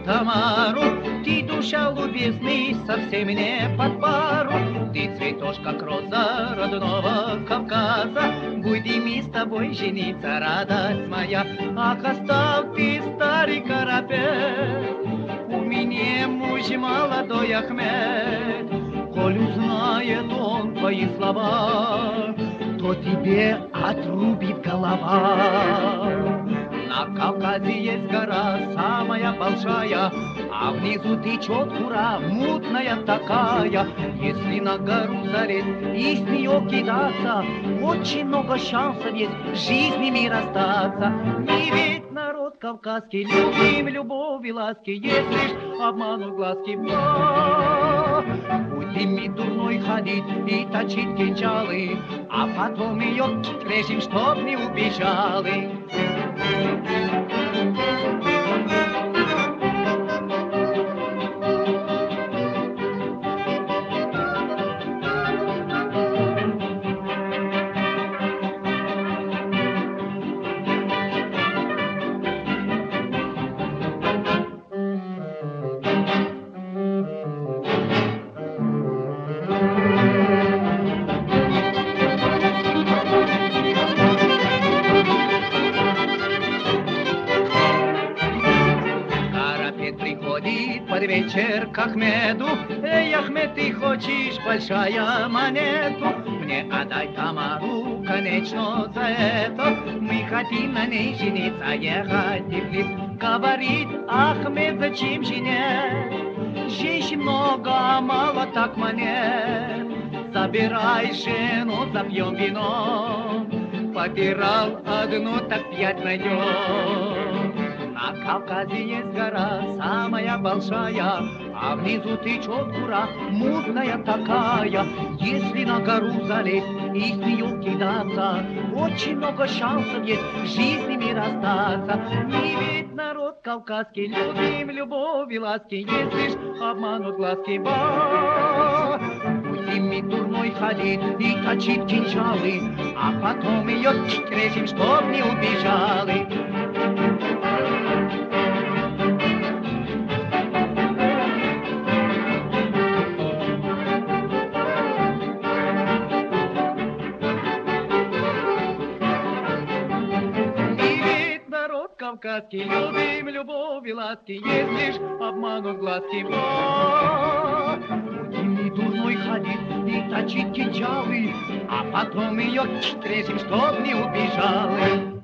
Тамару. Ты, душа любезный, совсем не под пару. Ты цветешь, как роза родного Кавказа. Будем мы с тобой жениться, радость моя. Ах, оставь ты, старый карапет, у меня муж молодой Ахмед. Коль узнает он твои слова, то тебе отрубит голова. На Кавказе есть гора самая большая, а внизу течет кура мутная такая. Если на гору залезть и с нее кидаться, очень много шансов есть в жизни мир остаться. Мы ведь народ кавказский, любим любовь и ласки, если ж обманут глазки. Будем мы дурной ходить и точить кинжалы, а потом ее режем, чтоб не убежали. Под вечер к Ахмеду: эй, Ахмед, ты хочешь большая монету? Мне отдай Тамару, конечно, за это. Мы хотим на ней жениться, ехать в Тифлис. Говорит Ахмед: зачем жене? Женщин много, а мало так монет. Забирай жену, запьем вино. Потерял одну, так 5 найдем. На Кавказе есть гора самая большая, а внизу течет кура мутная такая. Если на гору залезть и с нее кидаться, очень много шансов есть в жизни мир остаться. Мы ведь народ кавказский, любим любовь и ласки, если ж обманут глазки. Будем мы дурной ходить и точить кинжалы, а потом ее режем, чтоб не убежали. Кавказский, любим любовь и ласки, если ж обманут глазки. Будем мы дурной ходить и точить кинжалы, а потом ее режем, чтоб не убежали.